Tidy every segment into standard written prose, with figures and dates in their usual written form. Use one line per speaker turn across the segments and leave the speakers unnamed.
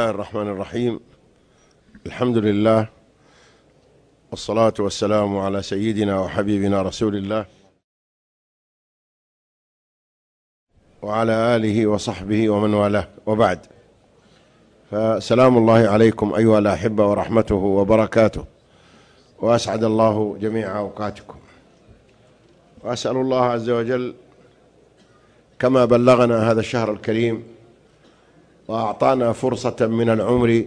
الله الرحمن الرحيم. الحمد لله والصلاة والسلام على سيدنا وحبيبنا رسول الله وعلى آله وصحبه ومن والاه، وبعد، فسلام الله عليكم أيها الأحبة ورحمته وبركاته، وأسعد الله جميع أوقاتكم. وأسأل الله عز وجل كما بلغنا هذا الشهر الكريم وأعطانا فرصة من العمر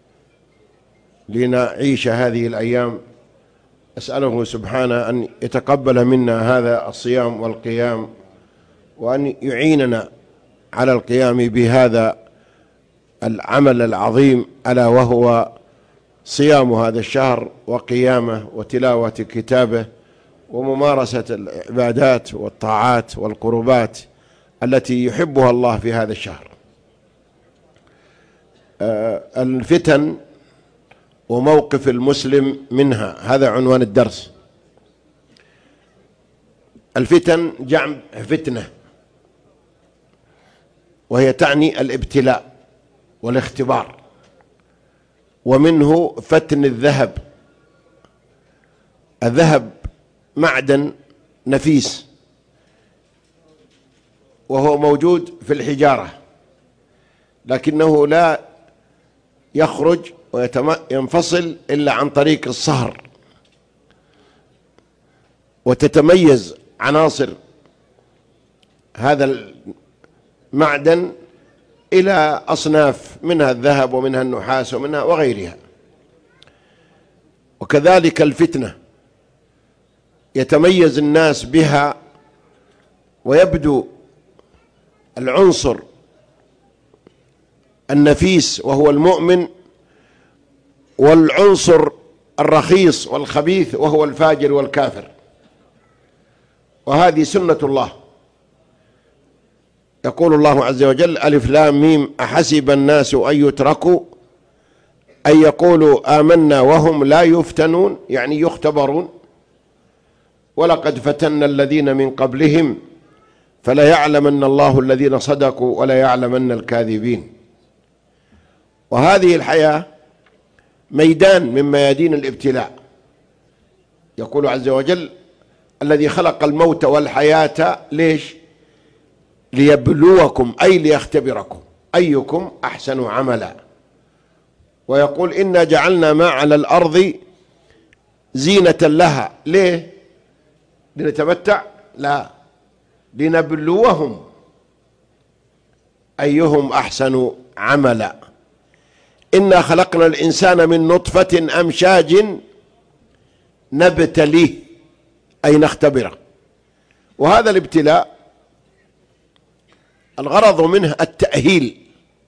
لنعيش هذه الأيام، أسأله سبحانه أن يتقبل منا هذا الصيام والقيام، وأن يعيننا على القيام بهذا العمل العظيم، ألا وهو صيام هذا الشهر وقيامه وتلاوة كتابه وممارسة العبادات والطاعات والقربات التي يحبها الله في هذا الشهر. الفتن وموقف المسلم منها، هذا عنوان الدرس. الفتن جمع فتنة، وهي تعني الابتلاء والاختبار، ومنه فتن الذهب. الذهب معدن نفيس، وهو موجود في الحجارة، لكنه لا يخرج وينفصل إلا عن طريق الصهر، وتتميز عناصر هذا المعدن إلى أصناف، منها الذهب ومنها النحاس ومنها وغيرها. وكذلك الفتنة يتميز الناس بها، ويبدو العنصر النفيس وهو المؤمن، والعنصر الرخيص والخبيث وهو الفاجر والكافر. وهذه سنة الله. يقول الله عز وجل: ألف لام ميم أحسب الناس أن يتركوا أن يقولوا آمنا وهم لا يفتنون، يعني يختبرون. ولقد فتنا الذين من قبلهم فليعلمن الله الذين صدقوا وليعلمن الكاذبين. وهذه الحياة ميدان من ميادين الابتلاء. يقول عز وجل: الذي خلق الموت والحياة، ليش؟ ليبلوكم، أي ليختبركم أيكم أحسن عملا. ويقول: إنا جعلنا ما على الأرض زينة لها، ليه؟ لنتمتع؟ لا، لنبلوهم أيهم أحسن عملا. إنا خلقنا الإنسان من نطفة أمشاج نبتليه، أي نختبره. وهذا الابتلاء الغرض منه التأهيل.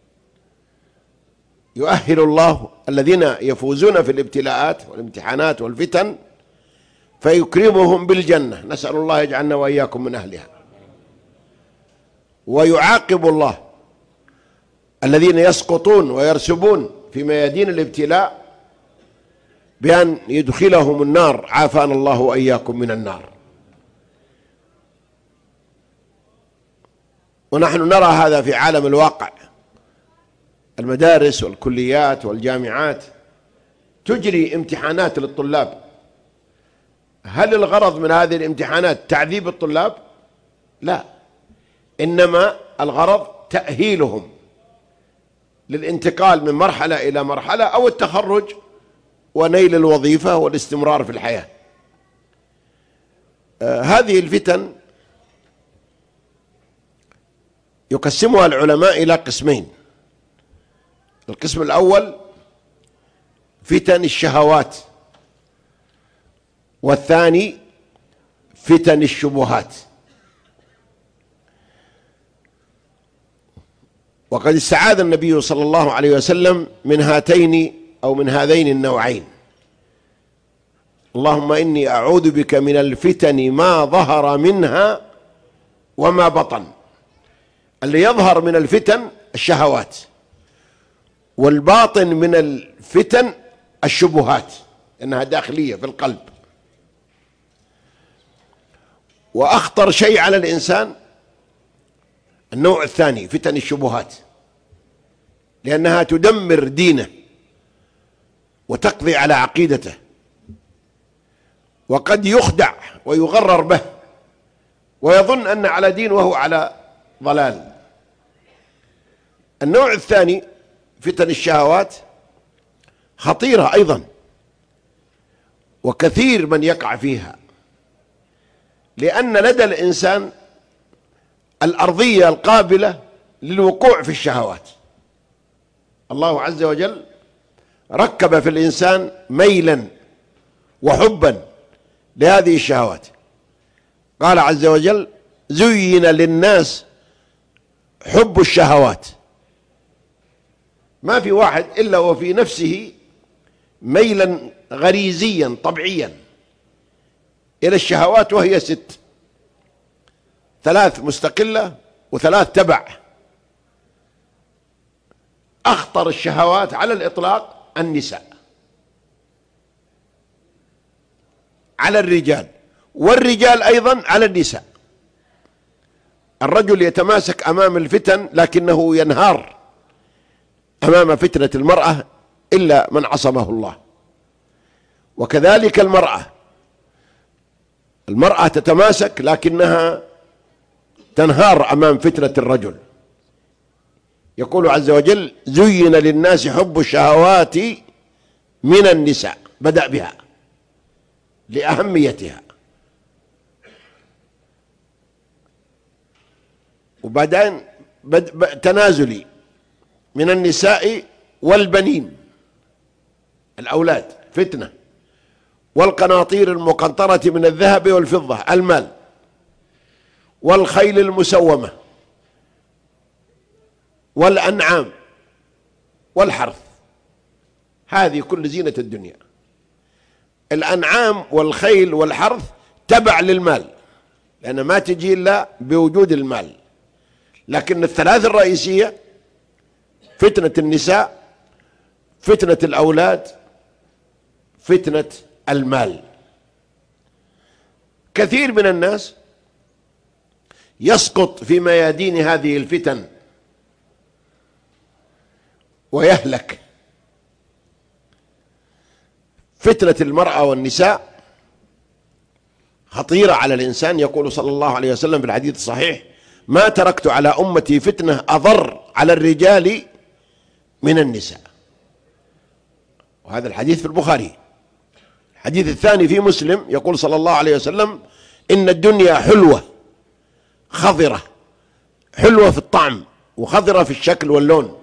يؤهل الله الذين يفوزون في الابتلاءات والامتحانات والفتن، فيكرمهم بالجنة، نسأل الله يجعلنا وإياكم من أهلها. ويعاقب الله الذين يسقطون ويرسبون في ميادين الابتلاء بأن يدخلهم النار، عافانا الله وإياكم من النار. ونحن نرى هذا في عالم الواقع. المدارس والكليات والجامعات تجري امتحانات للطلاب. هل الغرض من هذه الامتحانات تعذيب الطلاب؟ لا، إنما الغرض تأهيلهم للانتقال من مرحلة إلى مرحلة، أو التخرج ونيل الوظيفة والاستمرار في الحياة. هذه الفتن يقسمها العلماء إلى قسمين. القسم الأول فتن الشهوات، والثاني فتن الشبهات. وقد استعاذ النبي صلى الله عليه وسلم من هاتين أو من هذين النوعين: اللهم إني أعوذ بك من الفتن ما ظهر منها وما بطن. اللي يظهر من الفتن الشهوات، والباطن من الفتن الشبهات، إنها داخلية في القلب. وأخطر شيء على الإنسان النوع الثاني، فتن الشبهات، لأنها تدمر دينه وتقضي على عقيدته، وقد يخدع ويغرر به ويظن أن على دين وهو على ضلال. النوع الثاني فتن الشهوات خطيرة أيضا، وكثير من يقع فيها، لأن لدى الإنسان الأرضية القابلة للوقوع في الشهوات. الله عز وجل ركب في الإنسان ميلا وحبا لهذه الشهوات. قال عز وجل: زين للناس حب الشهوات. ما في واحد إلا وفي نفسه ميلا غريزيا طبيعيا إلى الشهوات، وهي 6، 3 مستقلة و3 تبع. أخطر الشهوات على الإطلاق النساء على الرجال، والرجال أيضا على النساء. الرجل يتماسك أمام الفتن لكنه ينهار أمام فتنة المرأة إلا من عصمه الله. وكذلك المرأة تتماسك لكنها تنهار أمام فتنة الرجل. يقول عز وجل: زين للناس حب الشهوات من النساء، بدأ بها لأهميتها، وبعدين تنازلي من النساء والبنين، الأولاد فتنة، والقناطير المقنطرة من الذهب والفضة، المال، والخيل المسومة، والأنعام، والحرث. هذه كل زينة الدنيا. الأنعام والخيل والحرث تبع للمال، لأن ما تجي إلا بوجود المال. لكن الثلاث الرئيسية: فتنة النساء، فتنة الأولاد، فتنة المال. كثير من الناس يسقط في ميادين هذه الفتن ويهلك. فتنة المرأة والنساء خطيرة على الإنسان. يقول صلى الله عليه وسلم في الحديث الصحيح: ما تركت على أمتي فتنة أضر على الرجال من النساء. وهذا الحديث في البخاري. الحديث الثاني في مسلم يقول صلى الله عليه وسلم: إن الدنيا حلوة خضرة، حلوة في الطعم وخضرة في الشكل واللون،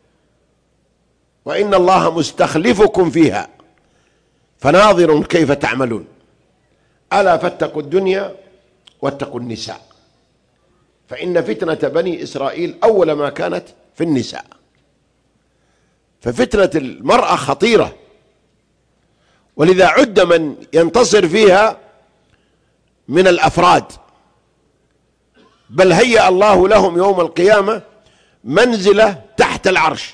وإن الله مستخلفكم فيها فناظر كيف تعملون. ألا فاتقوا الدنيا واتقوا النساء، فإن فتنة بني إسرائيل أول ما كانت في النساء. ففتنة المرأة خطيرة، ولذا عد من ينتصر فيها من الأفراد، بل هيأ الله لهم يوم القيامة منزلة تحت العرش: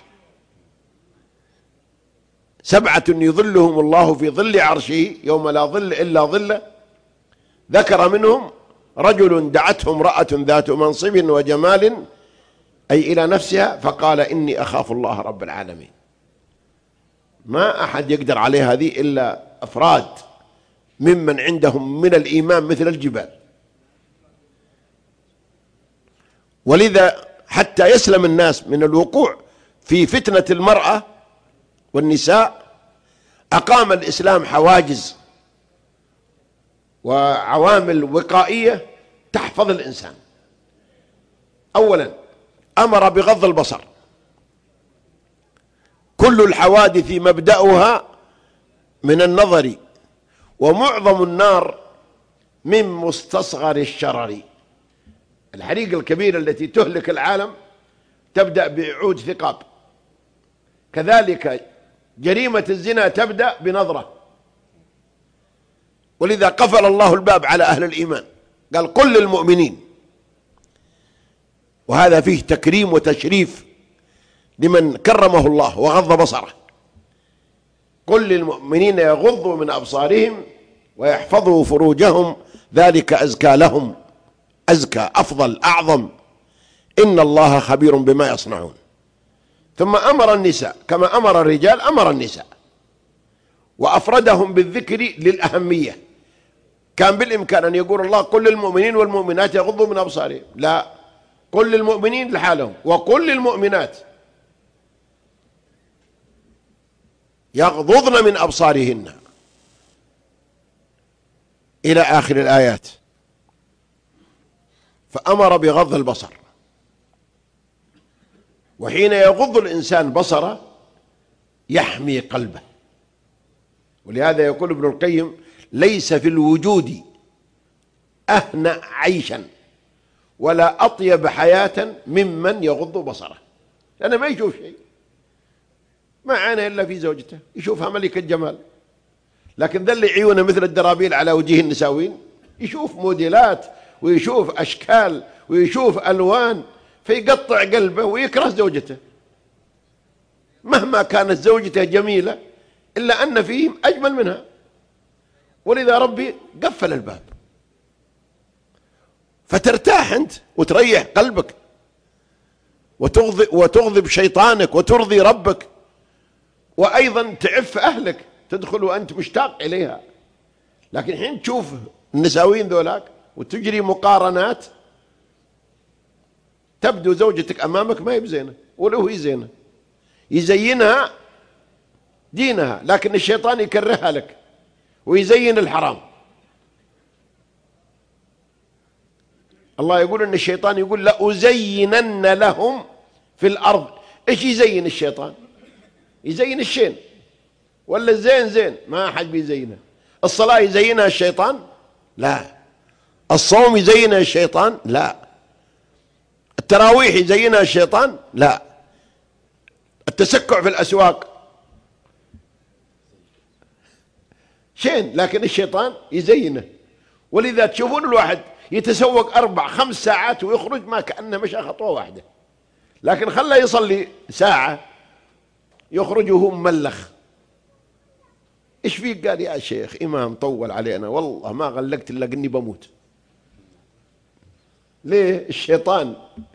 7 يظلهم الله في ظل عرشه يوم لا ظل إلا ظله. ذكر منهم: رجل دعته امرأة ذات منصب وجمال، أي إلى نفسها، فقال: إني أخاف الله رب العالمين. ما أحد يقدر عليه هذه إلا أفراد ممن عندهم من الإيمان مثل الجبال. ولذا حتى يسلم الناس من الوقوع في فتنة المرأة والنساء أقام الإسلام حواجز وعوامل وقائية تحفظ الإنسان. أولا أمر بغض البصر. كل الحوادث مبدأها من النظر، ومعظم النار من مستصغر الشرر. الحريق الكبيرة التي تهلك العالم تبدأ بعود ثقاب، كذلك جريمة الزنا تبدأ بنظرة. ولذا قفل الله الباب على أهل الإيمان، قال: قل للمؤمنين. وهذا فيه تكريم وتشريف لمن كرمه الله وغض بصره. قل للمؤمنين يغضوا من أبصارهم ويحفظوا فروجهم ذلك أزكى لهم، أزكى، أفضل، أعظم، إن الله خبير بما يصنعون. ثم أمر النساء كما أمر الرجال، أمر النساء وأفردهم بالذكر للأهمية. كان بالإمكان أن يقول الله قل للمؤمنين والمؤمنات يغضوا من أبصارهم، لا، قل للمؤمنين لحالهم وقل للمؤمنات يغضضن من أبصارهن إلى آخر الآيات. فأمر بغض البصر، وحين يغض الإنسان بصره يحمي قلبه. ولهذا يقول ابن القيم ليس في الوجود أهنأ عيشا ولا أطيب حياة ممن يغض بصره، لأنه ما يشوف شيء، ما عانى إلا في زوجته، يشوفها ملك الجمال. لكن ذا اللي عيونه مثل الدرابيل على وجيه النساوين، يشوف موديلات ويشوف أشكال ويشوف ألوان، فيقطع قلبه ويكره زوجته مهما كانت زوجته جميلة، إلا أن فيهم أجمل منها. ولذا ربي قفل الباب، فترتاح أنت وتريح قلبك وتغضب شيطانك وترضي ربك، وأيضا تعف أهلك، تدخل وأنت مشتاق إليها. لكن حين تشوف النساوين ذولاك وتجري مقارنات، تبدو زوجتك أمامك ما هي بزينة ولا هي زينة، يزينها دينها، لكن الشيطان يكرهها لك ويزين الحرام. الله يقول إن الشيطان يقول لأزينن لهم في الأرض. إيش يزين الشيطان؟ يزين الشين، ولا الزين زين ما أحد بيزينها. الصلاة يزينها الشيطان؟ لا. الصوم يزينها الشيطان؟ لا. التراويح يزينها الشيطان؟ لا. التسكع في الأسواق شين، لكن الشيطان يزينه. ولذا تشوفون الواحد يتسوق 4-5 ساعات ويخرج ما كأنه مشى خطوة واحدة، لكن خلى يصلي ساعة يخرج وهو مملخ. ايش فيك؟ قال يا شيخ إمام طول علينا، والله ما غلقت إلا قني بموت. ليه؟ الشيطان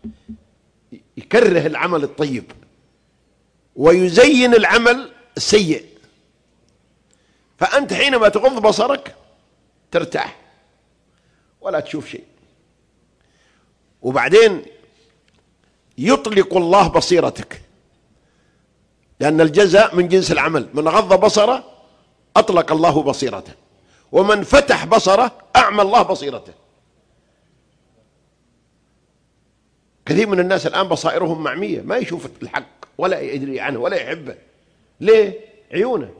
يكره العمل الطيب ويزين العمل السيء. فأنت حينما تغض بصرك ترتاح ولا تشوف شيء. وبعدين يطلق الله بصيرتك، لأن الجزاء من جنس العمل. من غض بصره أطلق الله بصيرته، ومن فتح بصره أعمى الله بصيرته. كثير من الناس الآن بصائرهم معمية، ما يشوف الحق ولا يدري عنه ولا يحبه. ليه؟ عيونه.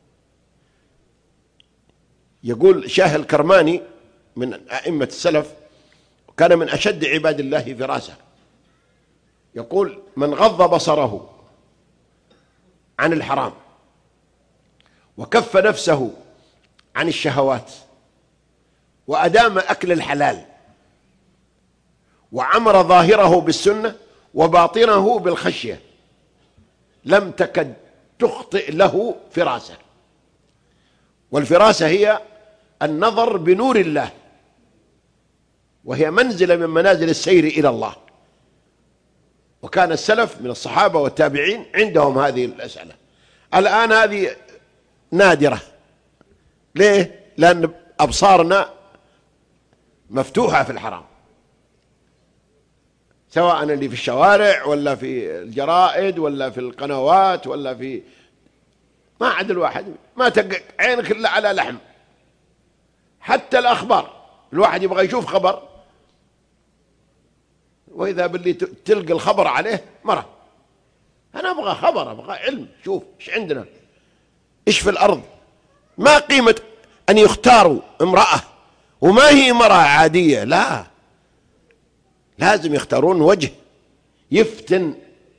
يقول شاه الكرماني من أئمة السلف، كان من أشد عباد الله فراسة، يقول من غض بصره عن الحرام وكف نفسه عن الشهوات وأدام أكل الحلال وعمر ظاهره بالسنة وباطنه بالخشية لم تكد تخطئ له فراسة. والفراسة هي النظر بنور الله، وهي منزلة من منازل السير إلى الله. وكان السلف من الصحابة والتابعين عندهم هذه الأسئلة. الآن هذه نادرة. ليه؟ لأن أبصارنا مفتوحة في الحرام، سواء اللي في الشوارع ولا في الجرائد ولا في القنوات ولا في، ما عاد الواحد ما تقع عينك إلا على لحم. حتى الأخبار الواحد يبغى يشوف خبر، وإذا باللي تلقى الخبر عليه مرة. أنا أبغى خبر، أبغى علم، شوف إيش عندنا، إيش في الأرض. ما قيمة أن يختاروا امرأة وما هي امرأة عادية، لا، لازم يختارون وجه يفتن،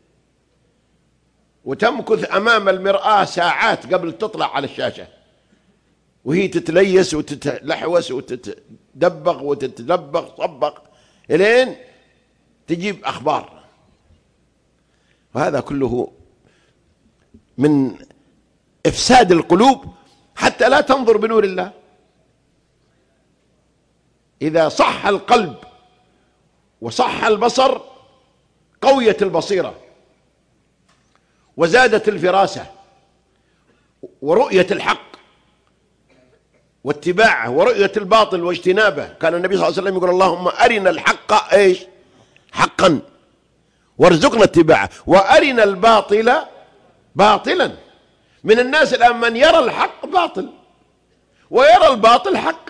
وتمكث أمام المرآة ساعات قبل تطلع على الشاشة، وهي تتليس وتتلحوس وتتدبغ وتتدبغ صبغ إلين تجيب أخبار. وهذا كله من إفساد القلوب حتى لا تنظر بنور الله. إذا صح القلب وصح البصر قويت البصيرة، وزادت الفراسة ورؤية الحق واتباعه ورؤية الباطل واجتنابه. كان النبي صلى الله عليه وسلم يقول اللهم أرنا الحق إيش حقا وارزقنا اتباعه وأرنا الباطل باطلا. من الناس الآن من يرى الحق باطل ويرى الباطل حق.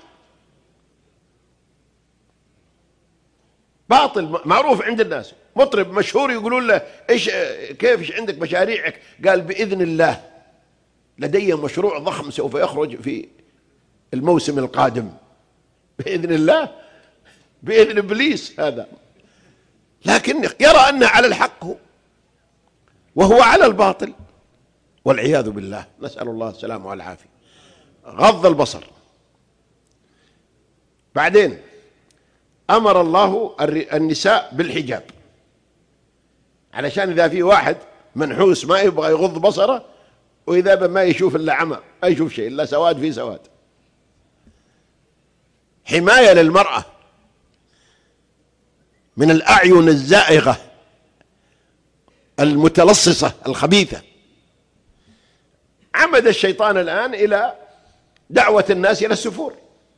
باطل معروف عند الناس. مطرب مشهور يقولون له ايش كيف عندك مشاريعك؟ قال بإذن الله لدي مشروع ضخم سوف يخرج في الموسم القادم. بإذن الله؟ بإذن إبليس هذا. لكن يرى أنه على الحق وهو على الباطل والعياذ بالله، نسأل الله السلامة والعافية. غض البصر. بعدين أمر الله النساء بالحجاب، علشان إذا في واحد منحوس ما يبغى يغض بصره وإذا ما يشوف إلا عمى، ما يشوف شيء إلا سواد في سواد. حماية للمرأة من الأعين الزائغة المتلصصة الخبيثة. عمد الشيطان الآن إلى دعوة الناس إلى السفور،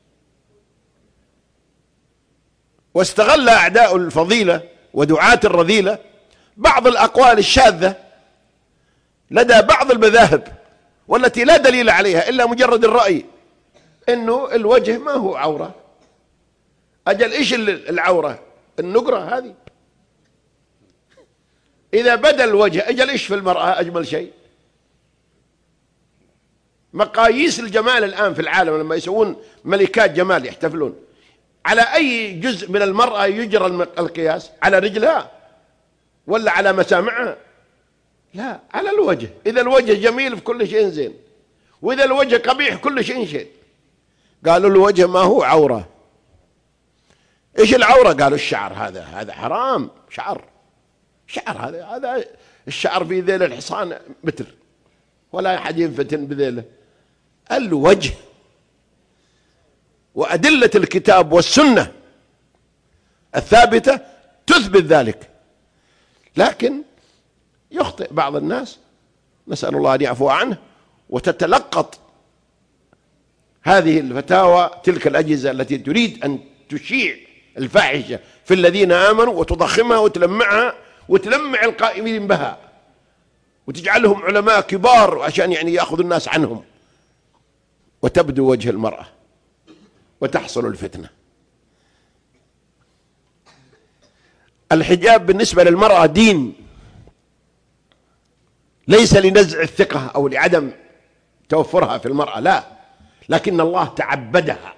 واستغل أعداء الفضيلة ودعاة الرذيلة بعض الأقوال الشاذة لدى بعض المذاهب والتي لا دليل عليها إلا مجرد الرأي إنه الوجه ما هو عورة. أجل إيش العورة؟ النقرة هذه. إذا بدا الوجه أجل إيش في المرأة أجمل شيء؟ مقاييس الجمال الآن في العالم لما يسوون ملكات جمال يحتفلون، على أي جزء من المرأة يجرى القياس؟ على رجلها ولا على مسامعها؟ لا، على الوجه. إذا الوجه جميل في كل شيء زين، وإذا الوجه قبيح كل شيء شيء. قالوا الوجه ما هو عورة. إيش العورة؟ قالوا الشعر. هذا حرام. شعر هذا الشعر في ذيل الحصان متر ولا أحد ينفتن بذيله. الوجه وأدلة الكتاب والسنة الثابتة تثبت ذلك. لكن يخطئ بعض الناس، نسأل الله أن يعفو عنه، وتتلقط هذه الفتاوى تلك الأجهزة التي تريد أن تشيع الفاحشة في الذين آمنوا وتضخمها وتلمعها وتلمع القائمين بها وتجعلهم علماء كبار عشان يعني يأخذ الناس عنهم، وتبدو وجه المرأة وتحصل الفتنة. الحجاب بالنسبة للمرأة دين، ليس لنزع الثقة أو لعدم توفرها في المرأة، لا، لكن الله تعبدها.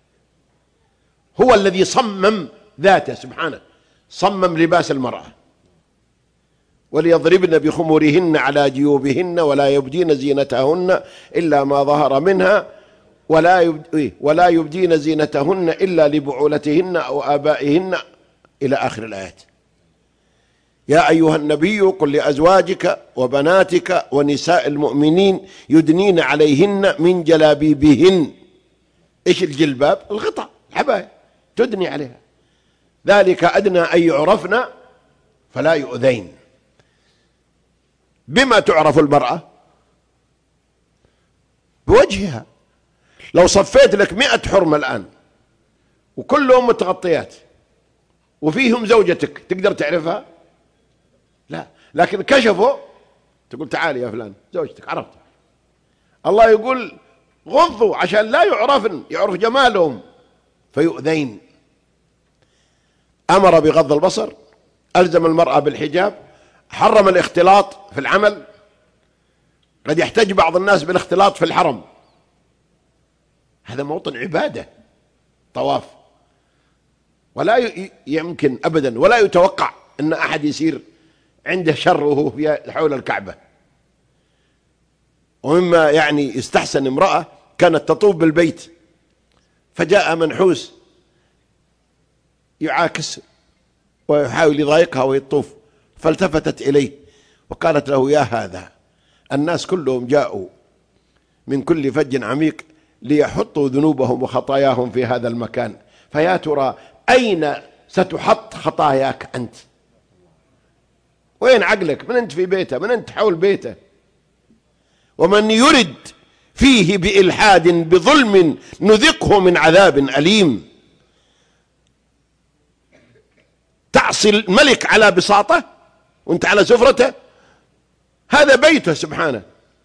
هو الذي صمم ذاته سبحانه، صمم لباس المرأة. وليضربن بخمرهن على جيوبهن ولا يبدين زينتهن إلا ما ظهر منها ولا يبدين زينتهن إلا لبعولتهن أو آبائهن إلى آخر الآيات. يا أيها النبي قل لأزواجك وبناتك ونساء المؤمنين يدنين عليهن من جلابيبهن. إيش الجلباب؟ الغطاء، الحباية تدني عليها. ذلك أدنى أن يعرفن فلا يؤذين. بما تعرف المرأة؟ بوجهها. لو صفيت لك 100 حرمة الآن وكلهم متغطيات وفيهم زوجتك تقدر تعرفها؟ لا، لكن كشفوا تقول تعالي يا فلان زوجتك عرفتها. الله يقول غضوا عشان لا يعرفن، يعرف جمالهم فيؤذين. أمر بغض البصر، ألزم المرأة بالحجاب، حرم الاختلاط في العمل. قد يحتاج بعض الناس بالاختلاط في الحرم، هذا موطن عبادة طواف، ولا يمكن أبدا ولا يتوقع أن أحد يصير عنده شر وهو حول الكعبة. ومما يعني يستحسن امرأة كانت تطوف بالبيت فجاء منحوس يعاكس ويحاول يضايقها ويطوف، فالتفتت إليه وقالت له يا هذا الناس كلهم جاءوا من كل فج عميق ليحطوا ذنوبهم وخطاياهم في هذا المكان، فيا ترى أين ستحط خطاياك أنت؟ وين عقلك؟ من أنت في بيته؟ من أنت حول بيته؟ ومن يرد فيه بإلحاد بظلم نذقه من عذاب أليم. تعصي الملك على بساطة وانت على سفرته، هذا بيته سبحانه،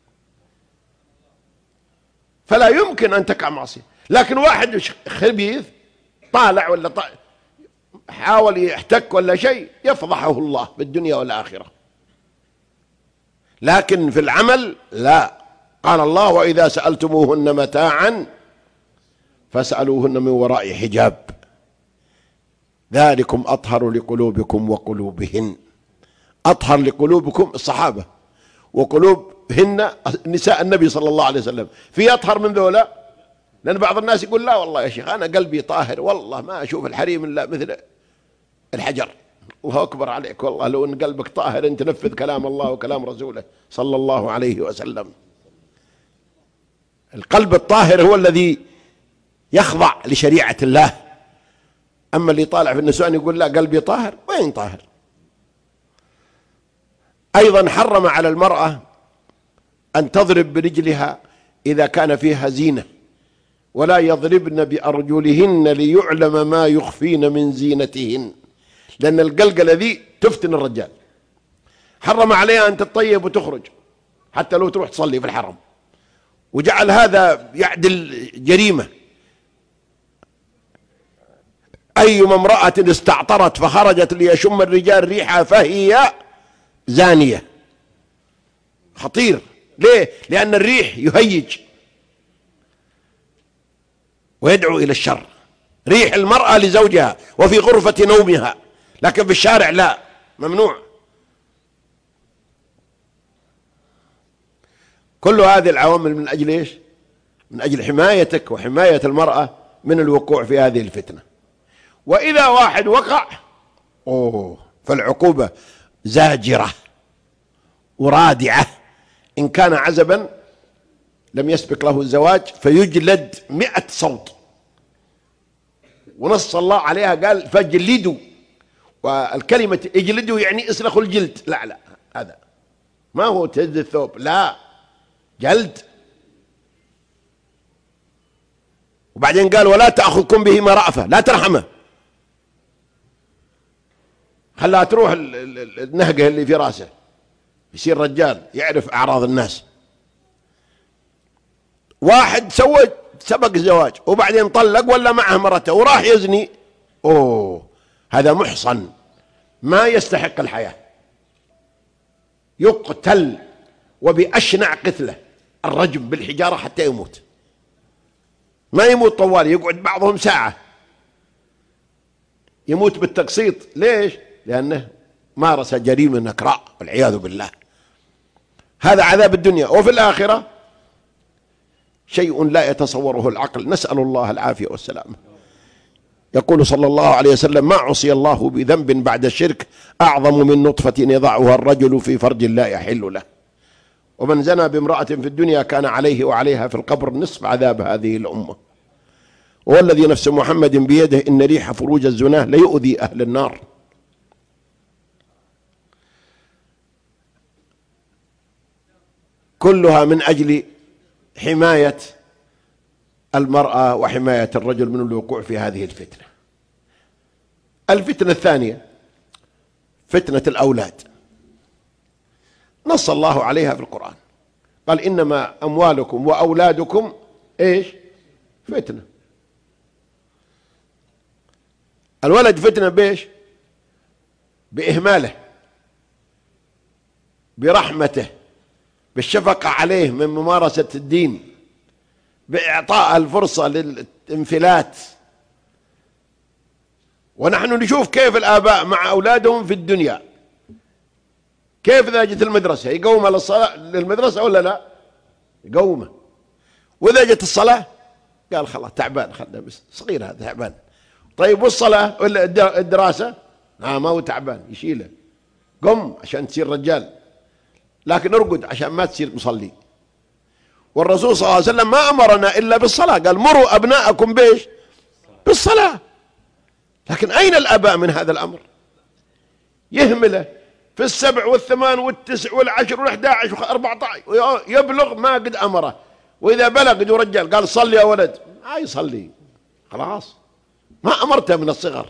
فلا يمكن أن تقع معصية. لكن واحد خبيث طالع ولا حاول يحتك ولا شيء، يفضحه الله بالدنيا والآخرة. لكن في العمل لا. قال الله: وإذا سألتموهن متاعا فاسألوهن من وراء حجاب ذلكم أطهر لقلوبكم وقلوبهن. أطهر لقلوبكم الصحابة، وقلوبهن نساء النبي صلى الله عليه وسلم. في أطهر من ذولا؟ لأن بعض الناس يقول: لا والله يا شيخ أنا قلبي طاهر، والله ما أشوف الحريم إلا مثل الحجر. الله أكبر عليك، والله لو أن قلبك طاهر أنت نفذ كلام الله وكلام رسوله صلى الله عليه وسلم. القلب الطاهر هو الذي يخضع لشريعة الله. أما اللي طالع في النسوان يقول: لا قلبي طاهر، وين طاهر؟ أيضا حرم على المرأة أن تضرب برجلها إذا كان فيها زينة، ولا يضربن بأرجلهن ليعلم ما يخفين من زينتهن، لأن القلقلة ذي تفتن الرجال. حرم عليها أن تطيب وتخرج حتى لو تروح تصلي في الحرم، وجعل هذا يعدل جريمة. أيما امرأة استعطرت فخرجت ليشم الرجال ريحها فهي زانية. خطير. ليه؟ لأن الريح يهيج ويدعو إلى الشر. ريح المرأة لزوجها وفي غرفة نومها، لكن في الشارع لا، ممنوع. كل هذه العوامل من أجل إيش؟ من أجل حمايتك وحماية المرأة من الوقوع في هذه الفتنة. وإذا واحد وقع فالعقوبة زاجرة ورادعة. إن كان عزبا لم يسبق له الزواج فيجلد 100 صوت، ونص الله عليها قال: فاجلدوا. والكلمة اجلدوا يعني اسلخوا الجلد. لا لا، هذا ما هو تهز الثوب، لا، جلد. وبعدين قال: ولا تأخذكم بهما رأفة، لا ترحمه، خلاها تروح النهقة اللي في راسه، يصير رجال يعرف أعراض الناس. واحد سبق الزواج وبعدين طلق ولا معه مرته وراح يزني، هذا محصن ما يستحق الحياة، يقتل وبأشنع قتله، الرجم بالحجارة حتى يموت. ما يموت طوال، يقعد بعضهم ساعة، يموت بالتقسيط. ليش؟ لأنه مارس جريمة نكراء والعياذ بالله. هذا عذاب الدنيا. وفي الآخرة شيء لا يتصوره العقل، نسأل الله العافية والسلامة. يقول صلى الله عليه وسلم: ما عصي الله بذنب بعد الشرك أعظم من نطفة يضعها الرجل في فرج لا يحل له. ومن زنى بامرأة في الدنيا كان عليه وعليها في القبر نصف عذاب هذه الأمة. والذي نفس محمد بيده إن ريح فروج الزناه ليؤذي أهل النار. كلها من أجل حماية المرأة وحماية الرجل من الوقوع في هذه الفتنة. الفتنة الثانية فتنة الأولاد، نص الله عليها في القرآن، قال: إنما أموالكم وأولادكم إيش؟ فتنة. الولد فتنة بإيش؟ بإهماله، برحمته، بالشفقة عليه من ممارسة الدين، بإعطاء الفرصة للانفلات. ونحن نشوف كيف الآباء مع أولادهم في الدنيا، كيف إذا جت المدرسة يقومها للمدرسة ولا لا؟ يقومه. وإذا جت الصلاة قال: خلاص تعبان، خلنا بس صغير هذا تعبان. طيب والصلاة ولا الدراسة؟ ما هو تعبان، يشيله. قم عشان تصير رجال، لكن ارقد عشان ما تصير مصلي. والرسول صلى الله عليه وسلم ما أمرنا إلا بالصلاة، قال: مروا أبناءكم بإيش؟ بالصلاة. لكن أين الآباء من هذا الأمر؟ يهمله في 7 و8 و9 و10 و11 و14 يبلغ ما قد أمره. وإذا بلغ يقول رجال قال صلي يا ولد ما يصلي، خلاص ما أمرته من الصغر.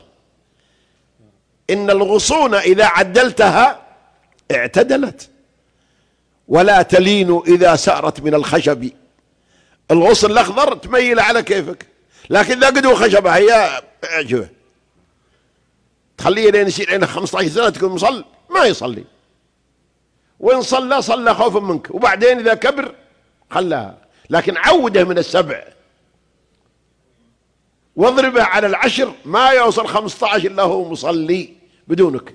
إن الغصون إذا عدلتها اعتدلت، ولا تلين إذا سارت من الخشب. الغصن الأخضر تميل على كيفك، لكن إذا قدوا خشبة هي اعجبه تخليه لين يصير عنده 15 سنة تكون مصلي ما يصلي، وإن صلى صلى خوفا منك، وبعدين إذا كبر خلاها، لكن عوده من 7 واضربه على 10 ما يوصل 15 إلا هو مصلي بدونك،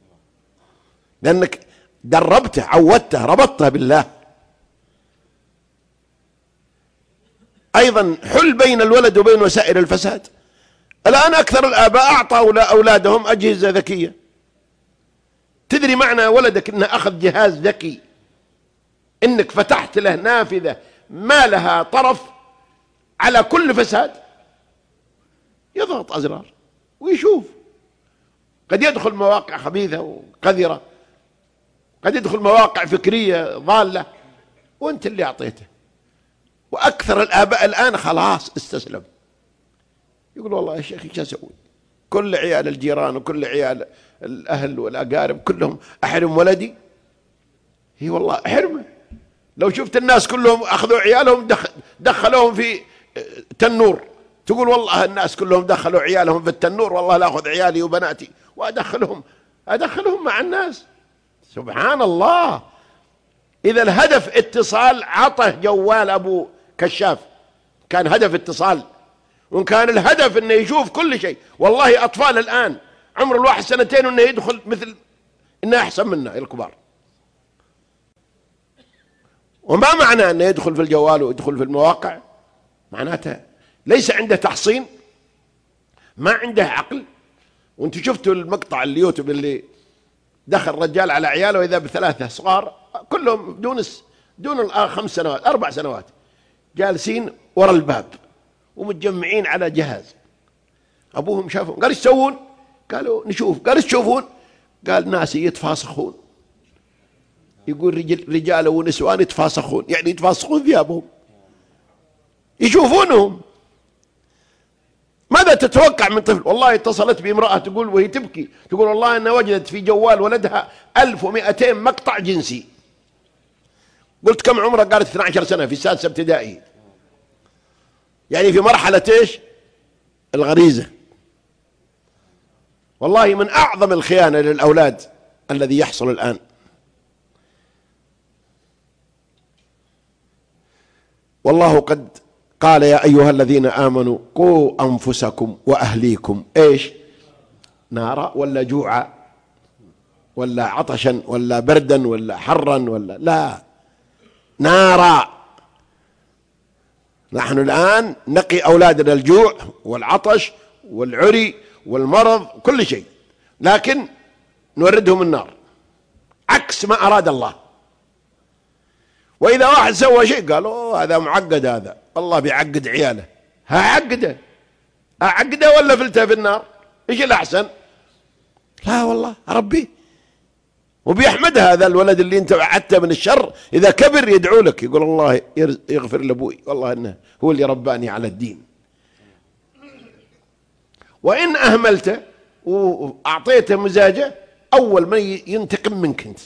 لأنك دربته عودته ربطته بالله. أيضا حل بين الولد وبين وسائل الفساد. الآن أكثر الآباء أعطوا أولادهم أجهزة ذكية. تدري معنى ولدك إنه أخذ جهاز ذكي، إنك فتحت له نافذة ما لها طرف على كل فساد، يضغط أزرار ويشوف. قد يدخل مواقع خبيثة وقذرة، قد يدخل مواقع فكرية ضالة، وانت اللي أعطيته. وأكثر الآباء الآن خلاص استسلم، يقول والله يا شيخ ايش اسوي؟ كل عيال الجيران وكل عيال الأهل والأقارب كلهم أحرم ولدي؟ هي والله أحرمه. لو شفت الناس كلهم أخذوا عيالهم دخلوهم في تنور، تقول والله الناس كلهم دخلوا عيالهم في التنور، والله لا أخذ عيالي وبناتي وأدخلهم مع الناس. سبحان الله. إذا الهدف اتصال عطه جوال أبو كشاف، كان هدف اتصال، وإن كان الهدف أنه يشوف كل شيء. والله أطفال الآن عمر الواحد 2 أنه يدخل مثل إنه أحسن منا الكبار. وما معنى أنه يدخل في الجوال ويدخل في المواقع؟ معناته ليس عنده تحصين، ما عنده عقل. وانتم شفتوا المقطع اليوتيوب اللي دخل رجال على عياله وإذا ب3 صغار كلهم دون 5 سنوات 4 سنوات جالسين وراء الباب ومتجمعين على جهاز. أبوهم شافهم قال ايش تسوون؟ قالوا نشوف. قال ايش تشوفون؟ قال ناس يتفاسخون. يقول رجال ونسوان يتفاسخون، يعني يتفاسخون ثيابهم يشوفونهم. ماذا تتوقع من طفل؟ والله اتصلت بامرأة تقول وهي تبكي، تقول والله أنها وجدت في جوال ولدها 1200 مقطع جنسي. قلت كم عمره؟ قالت 12 سنة في 6 ابتدائي، يعني في مرحلة ايش؟ الغريزة. والله من أعظم الخيانة للأولاد الذي يحصل الآن. والله قد قال يا أيها الذين آمنوا قوا أنفسكم وأهليكم إيش؟ نارا ولا جوعا ولا عطشا ولا بردا ولا حرا ولا لا، نارا. نحن الآن نقي أولادنا الجوع والعطش والعري والمرض كل شيء، لكن نوردهم النار عكس ما أراد الله. وإذا واحد سوى شيء قالوا هذا معقد، هذا الله بيعقد عياله. أعقده ولا فلته في النار؟ إيش الأحسن؟ لا والله ربي. وبيحمد هذا الولد اللي انت وعدته من الشر، إذا كبر يدعو لك يقول الله يغفر لأبوي، والله إنه هو اللي رباني على الدين. وإن أهملته وأعطيته مزاجه أول ما ينتقم منك أنت.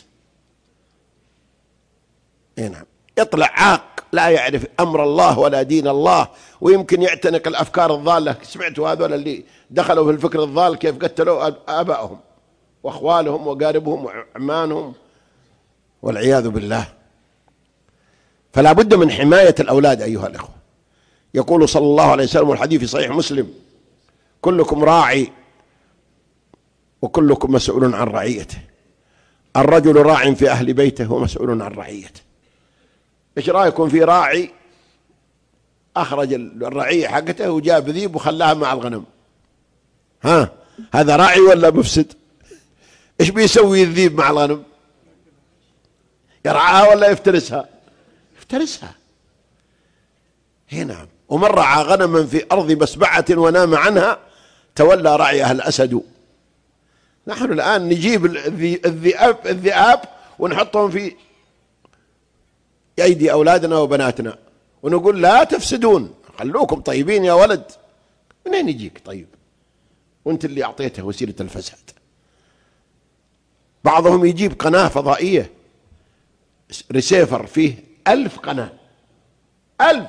نعم، يطلع عاق لا يعرف أمر الله ولا دين الله، ويمكن يعتنق الأفكار الضالة. سمعتوا هذول اللي دخلوا في الفكر الضال كيف قتلوا آبائهم وأخوالهم وقاربهم وعمانهم والعياذ بالله. فلا بد من حماية الأولاد أيها الأخوة. يقول صلى الله عليه وسلم والحديث في صحيح مسلم: كلكم راعي وكلكم مسؤول عن رعيته. الرجل راع في أهل بيته ومسؤول عن رعيته. إيش رأيكم في راعي أخرج الرعية حقته وجاب ذيب وخلاها مع الغنم؟ هذا راعي ولا مفسد؟ إيش بيسوي الذيب مع الغنم؟ يرعاها ولا يفترسها؟ يفترسها. نعم. ومن رعى غنما في أرض مسبعة ونام عنها تولى رعيها الأسد. نحن الآن نجيب الذئاب ونحطهم في أيدي أولادنا وبناتنا ونقول لا تفسدون، خلوكم طيبين يا ولد. منين يجيك طيب وانت اللي أعطيته وسيلة الفساد؟ بعضهم يجيب قناة فضائية ريسيفر فيه 1000 قناة، 1000،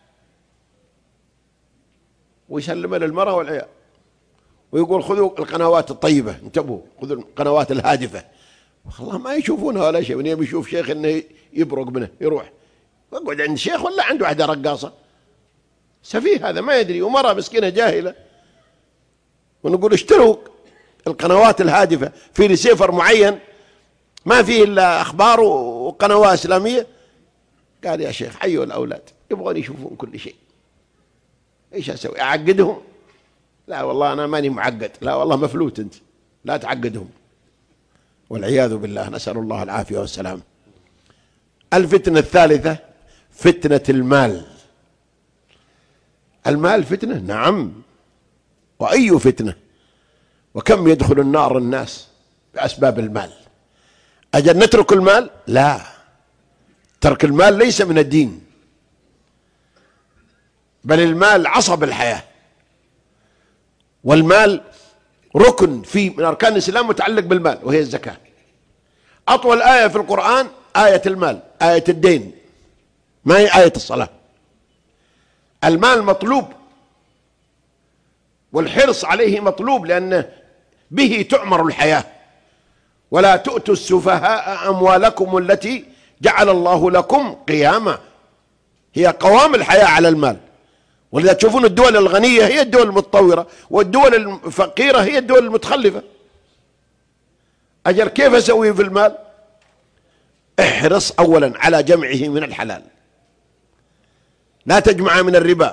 ويسلمها للمرأة والعيال ويقول خذوا القنوات الطيبة، انتبهوا خذوا القنوات الهادفة. والله ما يشوفونها ولا شيء، من يوم يشوف شيخ انه يبرق منه يروح يقعد عند شيخ ولا عنده واحدة رقاصة. سفيه هذا ما يدري، ومرأة مسكينة جاهلة. ونقول اشتروا القنوات الهادفة في ريسيفر معين ما فيه إلا أخبار وقنوات إسلامية. قال يا شيخ حيوا الأولاد يبغون يشوفون كل شيء، إيش أسوي؟ أعقدهم؟ لا والله أنا ماني معقد. لا والله مفلوت أنت، لا تعقدهم. والعياذ بالله، نسأل الله العافية والسلام. الفتنة الثالثة فتنة المال. المال فتنة، نعم، وأي فتنة. وكم يدخل النار الناس بأسباب المال. أجل نترك المال؟ لا، ترك المال ليس من الدين، بل المال عصب الحياة، والمال ركن من أركان الإسلام متعلق بالمال، وهي الزكاة. أطول آية في القرآن آية المال، آية الدين، ما هي آية الصلاة. المال مطلوب والحرص عليه مطلوب، لأنه به تعمر الحياة. ولا تؤتوا السفهاء أموالكم التي جعل الله لكم قياما. هي قوام الحياة على المال. ولذا تشوفون الدول الغنية هي الدول المتطورة، والدول الفقيرة هي الدول المتخلفة. أجل كيف أسوي في المال؟ احرص أولا على جمعه من الحلال، لا تجمع من الربا،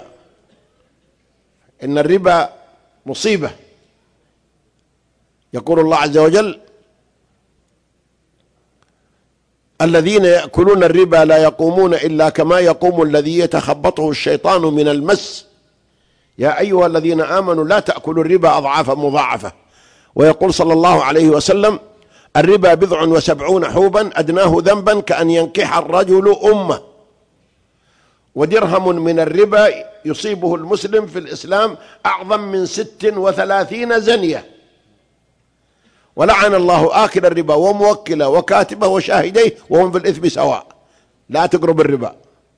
إن الربا مصيبة. يقول الله عز وجل الذين يأكلون الربا لا يقومون إلا كما يقوم الذي يتخبطه الشيطان من المس. يا أيها الذين آمنوا لا تأكلوا الربا أضعافا مضاعفة. ويقول صلى الله عليه وسلم الربا 70 حوبا أدناه ذنبا كأن ينكح الرجل أمه. ودرهم من الربا يصيبه المسلم في الإسلام أعظم من 36 زنية. ولعن الله آكل الربا وموكله وكاتبه وشاهديه وهم في الإثم سواء. لا تقرب الربا.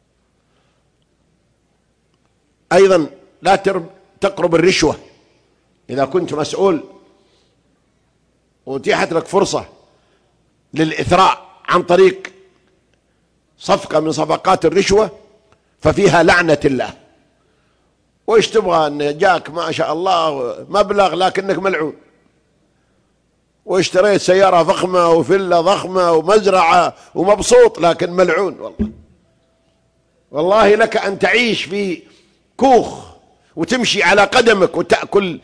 أيضا لا تقرب الرشوة. إذا كنت مسؤول واتيحت لك فرصة للإثراء عن طريق صفقة من صفقات الرشوة ففيها لعنة الله. وإيش تبغى؟ أن جاك ما شاء الله مبلغ لكنك ملعون، واشتريت سيارة فخمة وفلة ضخمة ومزرعة ومبسوط لكن ملعون. والله لك أن تعيش في كوخ وتمشي على قدمك وتأكل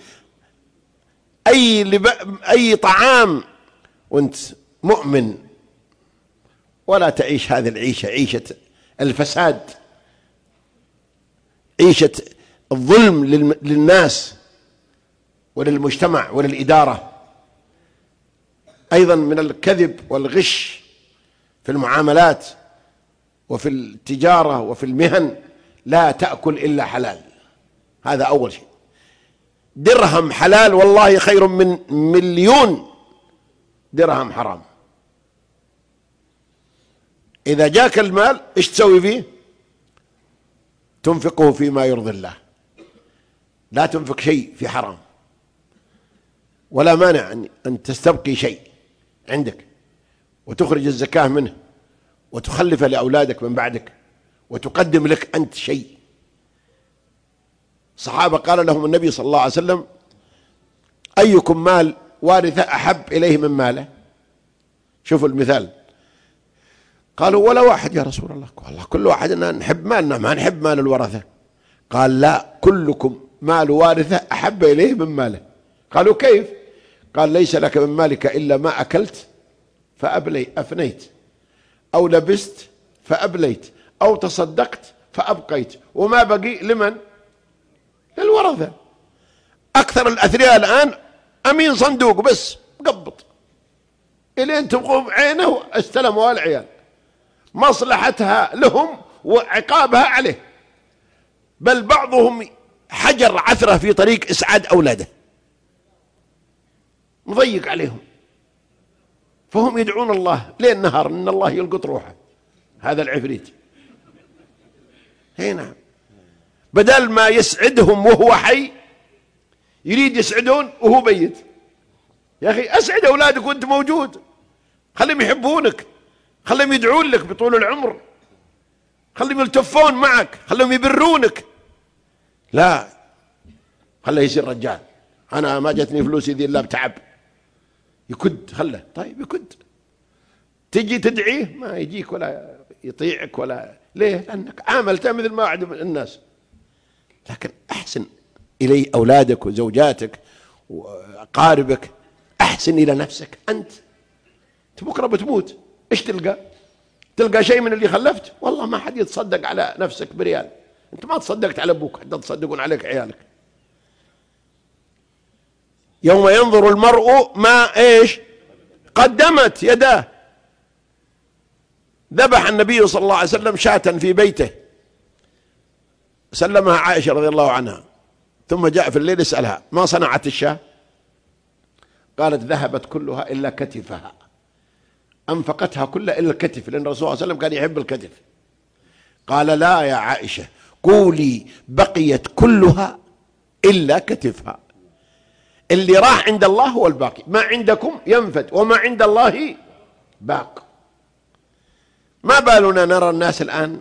أي طعام وانت مؤمن، ولا تعيش هذه العيشة، عيشة الفساد، عيشة الظلم للناس وللمجتمع وللإدارة. أيضا من الكذب والغش في المعاملات وفي التجارة وفي المهن، لا تأكل إلا حلال. هذا أول شيء. درهم حلال والله خير من 1,000,000 درهم حرام. إذا جاك المال إيش تسوي فيه؟ تنفقه فيما يرضي الله. لا تنفق شيء في حرام. ولا مانع أن تستبقي شيء عندك وتخرج الزكاة منه وتخلفه لأولادك من بعدك وتقدم لك أنت شيء. الصحابة قال لهم النبي صلى الله عليه وسلم أيكم مال وارثة أحب إليه من ماله؟ شوفوا المثال. قالوا ولا واحد يا رسول الله. والله كل واحد نحب مالنا، ما نحب مال الورثة. قال لا، كلكم مال وارثة أحب إليه من ماله. قالوا كيف؟ قال ليس لك من مالك إلا ما أكلت فأفنيت، أو لبست فأبليت، أو تصدقت فأبقيت، وما بقي لمن؟ للورثة. أكثر الأثرياء الآن أمين صندوق بس، قبط إلين تقوم عينه استلموا العيال، مصلحتها لهم وعقابها عليه. بل بعضهم حجر عثرة في طريق إسعاد أولاده، مضيق عليهم، فهم يدعون الله ليل نهار إن الله يلقط روحه هذا العفريت. نعم، بدل ما يسعدهم وهو حي يريد يسعدون وهو ميت. يا أخي أسعد أولادك وأنت موجود، خليهم يحبونك، خليهم يدعون لك بطول العمر، خليهم يلتفون معك، خليهم يبرونك. لا، خليه يصير رجال، أنا ما جتني فلوسي ذي إلا بتعب. يكد، خله طيب يكد. تجي تدعيه ما يجيك ولا يطيعك ولا ليه؟ لأنك عاملته مثل ما وعد الناس. لكن أحسن إلي أولادك وزوجاتك وأقاربك، أحسن إلى نفسك. أنت بكرة بتموت، إيش تلقى؟ تلقى شيء من اللي خلفت؟ والله ما حد يتصدق على نفسك بريال. أنت ما تصدقت على أبوك، حتى تصدقون عليك عيالك. يوم ينظر المرء ما إيش قدمت يداه. ذبح النبي صلى الله عليه وسلم شاة في بيته، سلمها عائشة رضي الله عنها، ثم جاء في الليل يسألها ما صنعت الشاة؟ قالت ذهبت كلها إلا كتفها، أنفقتها كلها إلا الكتف، لأن الرسول صلى الله عليه وسلم كان يحب الكتف. قال لا يا عائشة، قولي بقيت كلها إلا كتفها. اللي راح عند الله هو الباقي، ما عندكم ينفد وما عند الله باق. ما بالنا نرى الناس الآن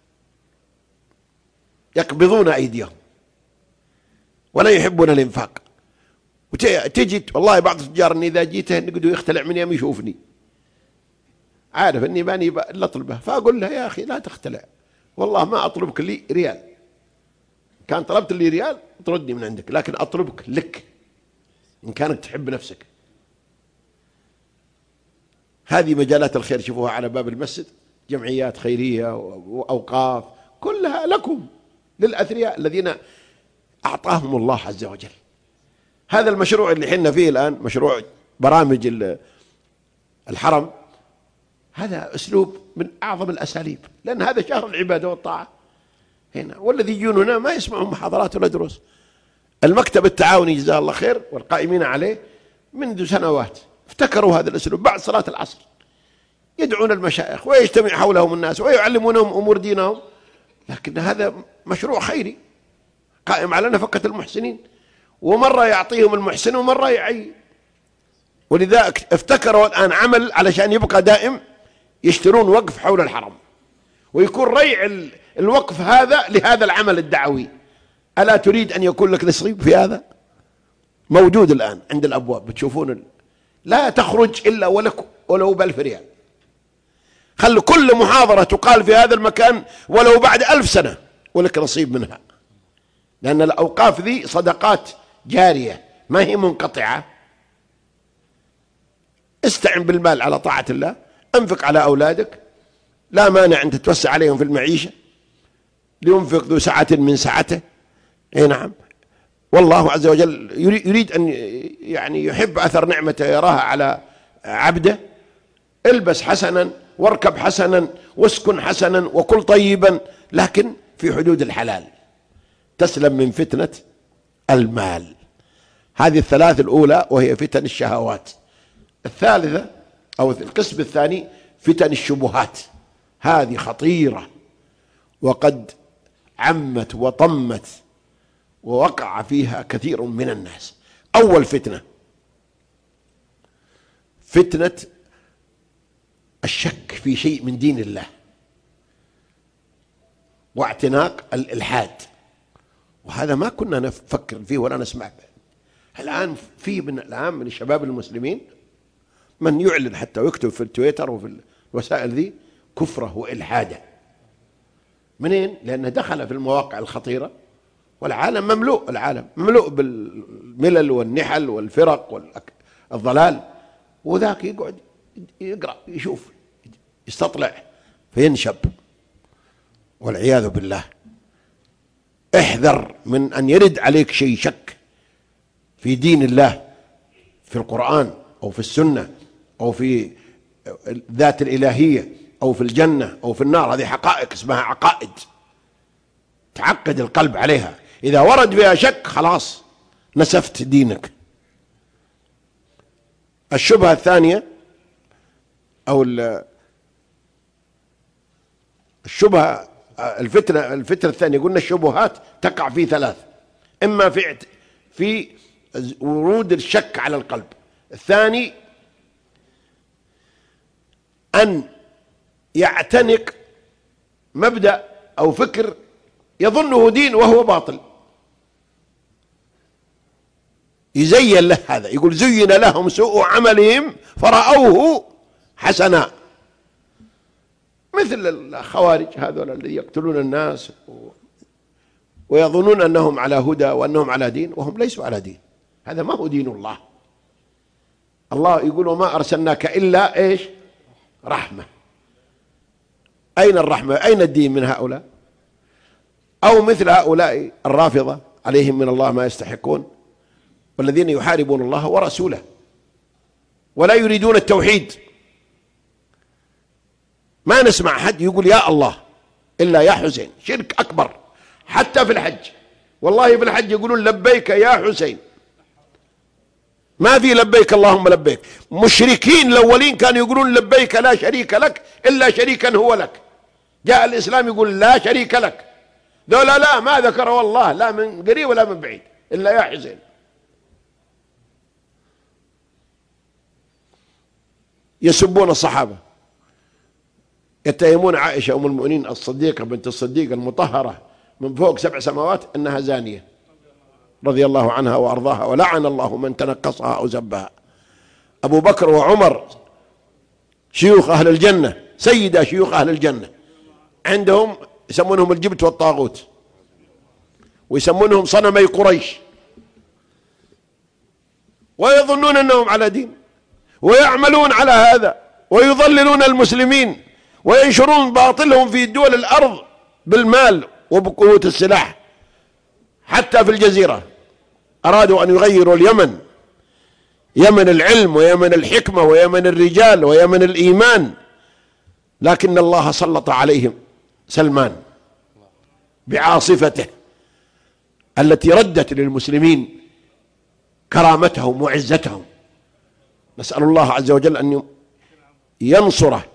يقبضون أيديهم ولا يحبون الإنفاق. وتجي والله بعض التجار إني إذا جيته نقدر يختلع من يوم يشوفني، عارف إني ماني إلا أطلبه، فأقول له يا أخي لا تختلع، والله ما أطلبك لي ريال، كان طلبت لي ريال تردني من عندك، لكن أطلبك لك إن كانت تحب نفسك. هذه مجالات الخير شوفوها على باب المسجد، جمعيات خيرية وأوقاف كلها لكم، للأثرياء الذين أعطاهم الله عز وجل. هذا المشروع اللي حنا فيه الآن، مشروع برامج الحرم، هذا أسلوب من أعظم الأساليب، لأن هذا شهر العبادة والطاعة هنا، والذي يجون هنا ما يسمعون محاضرات ولا دروس. المكتب التعاوني جزاه الله خير والقائمين عليه منذ سنوات افتكروا هذا الأسلوب، بعد صلاة العصر يدعون المشايخ ويجتمع حولهم الناس ويعلمونهم أمور دينهم. لكن هذا مشروع خيري قائم على نفقة المحسنين، ومرة يعطيهم المحسن ومرة يعين. ولذلك افتكروا الآن عمل علشان يبقى دائم، يشترون وقف حول الحرم، ويكون ريع الوقف هذا لهذا العمل الدعوي. ألا تريد أن يكون لك نصيب في هذا؟ موجود الآن عند الأبواب، بتشوفون لا تخرج إلا ولو ب1000 ريال. خلوا كل محاضرة تقال في هذا المكان ولو بعد 1000 سنة ولك نصيب منها، لأن الأوقاف ذي صدقات جارية ما هي منقطعة. استعن بالمال على طاعة الله، انفق على أولادك، لا مانع أن تتوسع عليهم في المعيشة، لينفق ذو سعة من سعته. اي نعم، والله عز وجل يريد أن يعني يحب أثر نعمته يراها على عبده. البس حسنا واركب حسنا واسكن حسنا وكل طيبا، لكن في حدود الحلال، تسلم من فتنة المال. هذه الثلاث الأولى وهي فتن الشهوات. الثالثة أو القسم الثاني فتن الشبهات، هذه خطيرة وقد عمت وطمت ووقع فيها كثير من الناس. أول فتنة فتنة الشك في شيء من دين الله واعتناق الإلحاد، وهذا ما كنا نفكر فيه ولا نسمع به. الآن في من الشباب المسلمين من يعلن حتى ويكتب في التويتر وفي الوسائل ذي كفره وإلحاده. منين؟ لأنه دخل في المواقع الخطيرة، والعالم مملوء، العالم مملوء بالملل والنحل والفرق والضلال، وذاك يقعد يقرأ يشوف يستطلع فينشب والعياذ بالله. احذر من أن يرد عليك شيء شك في دين الله في القرآن أو في السنة أو في ذات الإلهية أو في الجنة أو في النار، هذه حقائق اسمها عقائد تعقد القلب عليها. إذا ورد فيها شك خلاص نسفت دينك. الشبهة الثانية أو الشبهة الفتنة الثانية، قلنا الشبهات تقع في ثلاث: إما في ورود الشك على القلب، الثاني أن يعتنق مبدأ أو فكر يظنه دين وهو باطل، يزين له هذا، يقول زين لهم سوء عملهم فرأوه حسنا، مثل الخوارج هذول الذي يقتلون الناس ويظنون أنهم على هدى وأنهم على دين وهم ليسوا على دين. هذا ما هو دين الله. الله يقول وما أرسلناك إلا إيش؟ رحمة. أين الرحمة؟ أين الدين من هؤلاء؟ أو مثل هؤلاء الرافضة عليهم من الله ما يستحقون، والذين يحاربون الله ورسوله ولا يريدون التوحيد. ما نسمع حد يقول يا الله إلا يا حسين، شرك أكبر. حتى في الحج، والله في الحج يقولون لبيك يا حسين، ما في لبيك اللهم لبيك. مشركين الأولين كانوا يقولون لبيك لا شريك لك إلا شريكا هو لك. جاء الإسلام يقول لا شريك لك، ذولا لا ما ذكروا الله لا من قريب ولا من بعيد إلا يا حسين. يسبون الصحابة، يتهمون عائشة أم المؤمنين الصديقة بنت الصديق المطهرة من فوق 7 سماوات أنها زانية رضي الله عنها وأرضاها، ولعن الله من تنقصها أو زبها. أبو بكر وعمر شيوخ أهل الجنة، سيدا شيوخ أهل الجنة، عندهم يسمونهم الجبت والطاغوت، ويسمونهم صنمي قريش، ويظنون أنهم على دين ويعملون على هذا ويضللون المسلمين وينشرون باطلهم في دول الأرض بالمال وبقوة السلاح. حتى في الجزيرة أرادوا أن يغيروا اليمن، يمن العلم ويمن الحكمة ويمن الرجال ويمن الإيمان، لكن الله سلط عليهم سلمان بعاصفته التي ردت للمسلمين كرامتهم وعزتهم. نسأل الله عز وجل أن ينصره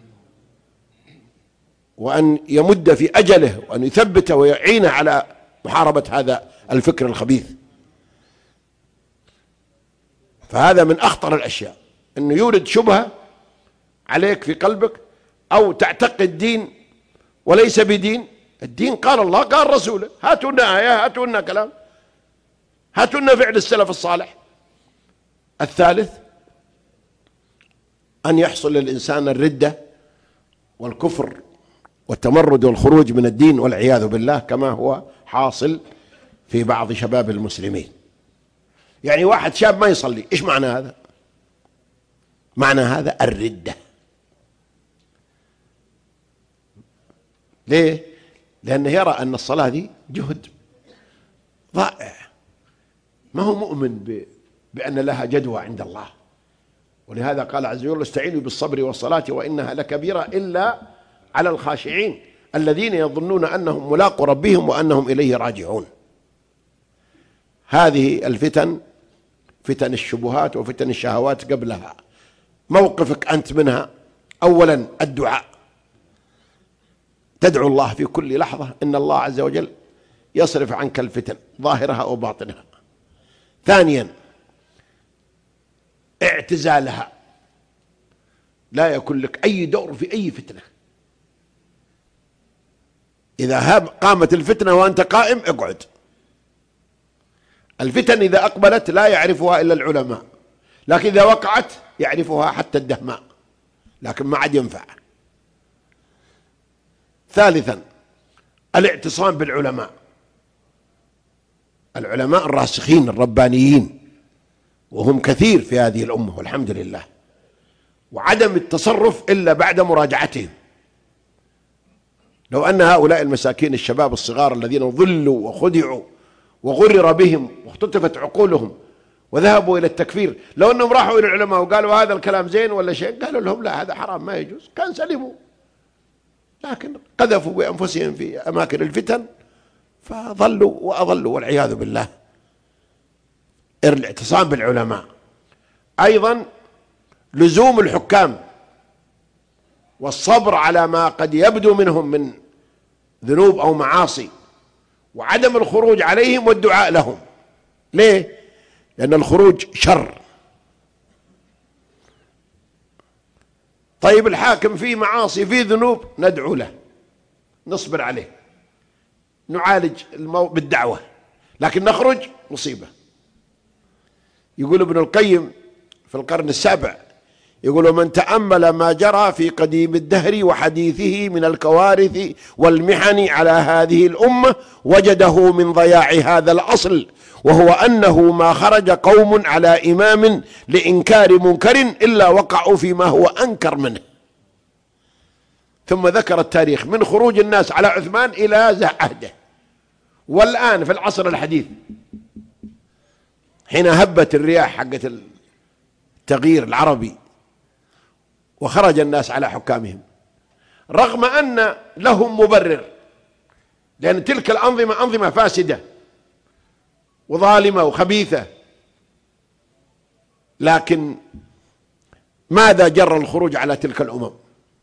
وأن يمد في أجله وأن يثبته ويعينه على محاربة هذا الفكر الخبيث. فهذا من أخطر الأشياء، أنه يورد شبهة عليك في قلبك، أو تعتقد دين وليس بدين. الدين قال الله قال رسوله، هاتوا لنا آية، هاتوا لنا كلام، هاتوا لنا فعل السلف الصالح. الثالث أن يحصل للإنسان الردة والكفر والتمرد والخروج من الدين والعياذ بالله، كما هو حاصل في بعض شباب المسلمين. يعني واحد شاب ما يصلي، إيش معنى هذا؟ معنى هذا الردة. ليه؟ لأنه يرى أن الصلاة دي جهد ضائع، ما هو مؤمن بأن لها جدوى عند الله. ولهذا قال عز وجل استعينوا بالصبر والصلاة وإنها لكبيرة إلا على الخاشعين الذين يظنون أنهم ملاقوا ربهم وأنهم إليه راجعون. هذه الفتن، فتن الشبهات وفتن الشهوات قبلها، موقفك أنت منها أولا الدعاء، تدعو الله في كل لحظة إن الله عز وجل يصرف عنك الفتن ظاهرها وباطنها. ثانيا اعتزالها، لا يكون لك أي دور في أي فتنة. إذا قامت الفتنة وأنت قائم اقعد. الفتن إذا أقبلت لا يعرفها إلا العلماء، لكن إذا وقعت يعرفها حتى الدهماء، لكن ما عاد ينفع. ثالثا الاعتصام بالعلماء، العلماء الراسخين الربانيين، وهم كثير في هذه الأمة والحمد لله، وعدم التصرف إلا بعد مراجعتهم. لو أن هؤلاء المساكين الشباب الصغار الذين ضلوا وخدعوا وغرر بهم واختطفت عقولهم وذهبوا إلى التكفير. لو أنهم راحوا إلى العلماء وقالوا هذا الكلام زين ولا شيء، قالوا لهم لا هذا حرام ما يجوز، كان سلموا. لكن قذفوا بأنفسهم في أماكن الفتن فضلوا وأضلوا والعياذ بالله. الاعتصام بالعلماء. أيضا لزوم الحكام والصبر على ما قد يبدو منهم من ذنوب أو معاصي، وعدم الخروج عليهم والدعاء لهم. ليه؟ لأن الخروج شر. طيب الحاكم فيه معاصي فيه ذنوب، ندعو له، نصبر عليه، نعالج بالدعوة، لكن نخرج مصيبة. يقول ابن القيم في القرن السابع، يقول من تأمل ما جرى في قديم الدهر وحديثه من الكوارث والمحن على هذه الأمة وجده من ضياع هذا الأصل، وهو أنه ما خرج قوم على إمام لإنكار منكر إلا وقعوا فيما هو أنكر منه. ثم ذكر التاريخ من خروج الناس على عثمان إلى عهده، والآن في العصر الحديث حين هبت الرياح حقت التغيير العربي وخرج الناس على حكامهم، رغم أن لهم مبرر، لأن تلك الأنظمة أنظمة فاسدة وظالمة وخبيثة، لكن ماذا جر الخروج على تلك الأمم؟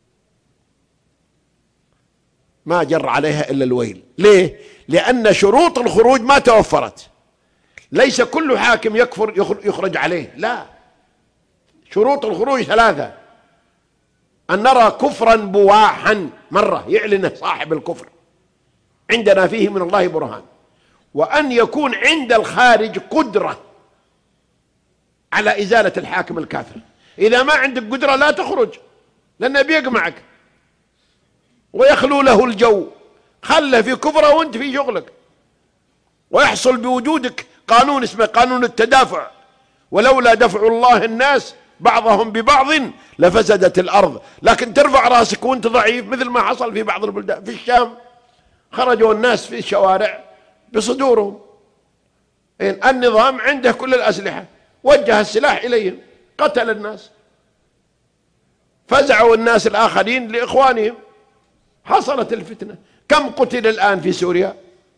ما جر عليها إلا الويل. ليه؟ لأن شروط الخروج ما توفرت. ليس كل حاكم يكفر يخرج عليه، لا، شروط الخروج ثلاثة: أن نرى كفرا بواحا مرة يعلنه صاحب الكفر عندنا فيه من الله برهان، وأن يكون عند الخارج قدرة على إزالة الحاكم الكافر. إذا ما عندك قدرة لا تخرج، لأنه بيقمعك ويخلو له الجو، خله في كفره وانت في شغلك، ويحصل بوجودك قانون اسمه قانون التدافع، ولولا دفع الله الناس بعضهم ببعض لفسدت الأرض. لكن ترفع راسك وانت ضعيف، مثل ما حصل في بعض البلدان. في الشام خرجوا الناس في الشوارع بصدورهم، النظام عنده كل الأسلحة، وجه السلاح إليهم، قتل الناس، فزعوا الناس الآخرين لإخوانهم، حصلت الفتنة. كم قتل الآن في سوريا؟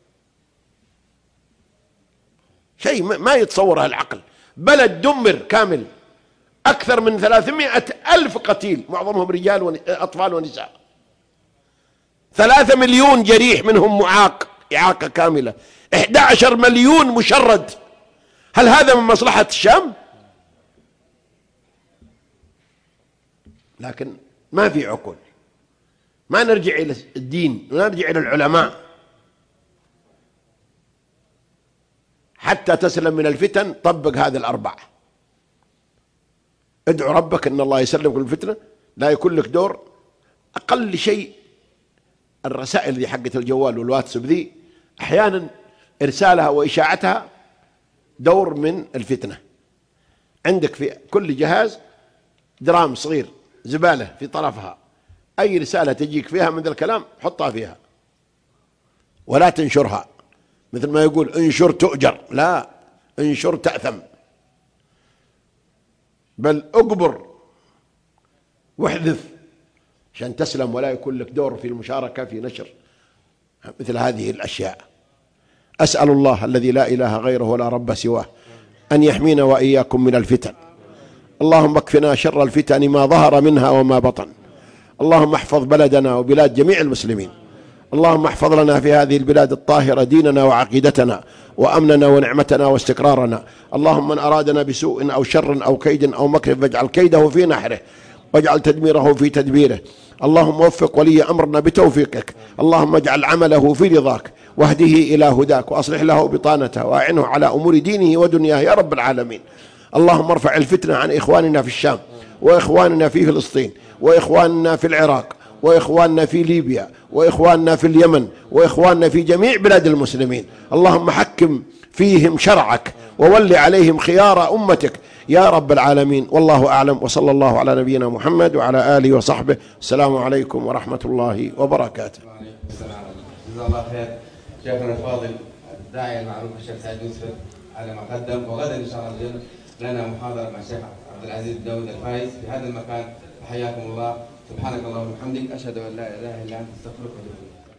شيء ما يتصوره العقل. بلد دمر كامل، أكثر من 300,000 قتيل، معظمهم رجال وأطفال ونساء، 3 مليون جريح منهم معاق إعاقة كاملة، 11 مليون مشرد. هل هذا من مصلحة الشام؟ لكن ما في عقول، ما نرجع إلى الدين، ما نرجع إلى العلماء حتى تسلم من الفتن. طبق هذه الأربعة، ادعو ربك أن الله يسلمك من الفتنة، لا يكون لك دور. أقل شيء الرسائل ذي حقت الجوال والواتساب ذي أحيانا إرسالها وإشاعتها دور من الفتنة. عندك في كل جهاز درام صغير زبالة في طرفها، أي رسالة تجيك فيها من ذا الكلام حطها فيها ولا تنشرها. مثل ما يقول انشر تؤجر، لا، انشر تأثم. بل اقبر واحذف عشان تسلم، ولا يكون لك دور في المشاركة في نشر مثل هذه الأشياء. أسأل الله الذي لا إله غيره ولا رب سواه أن يحمينا وإياكم من الفتن. اللهم اكفنا شر الفتن ما ظهر منها وما بطن. اللهم احفظ بلدنا وبلاد جميع المسلمين. اللهم احفظ لنا في هذه البلاد الطاهرة ديننا وعقيدتنا وأمننا ونعمتنا واستقرارنا. اللهم من أرادنا بسوء أو شر أو كيد أو مكر فاجعل كيده في نحره واجعل تدميره في تدبيره. اللهم وفق ولي أمرنا بتوفيقك. اللهم اجعل عمله في رضاك واهده إلى هداك وأصلح له بطانته وأعنه على أمور دينه ودنياه يا رب العالمين. اللهم ارفع الفتنة عن إخواننا في الشام، وإخواننا في فلسطين، وإخواننا في العراق، وإخواننا في ليبيا، وإخواننا في اليمن، وإخواننا في جميع بلاد المسلمين. اللهم حكم فيهم شرعك وول عليهم خيار أمتك يا رب العالمين. والله أعلم، وصلى الله على نبينا محمد وعلى آله وصحبه. السلام عليكم ورحمة الله وبركاته.
وعليكم السلام. جزاه الله خير شيخنا الفاضل الداعية المعروف الشيخ سعد يوسف. على ما قدم. وغدا ان شاء الله لنا محاضره مع الشيخ عبد العزيز داود الفايز في هذا المكان. حياكم الله. سبحانك اللهم وبحمدك، اشهد ان لا اله الا انت، استغفرك واتوب اليك.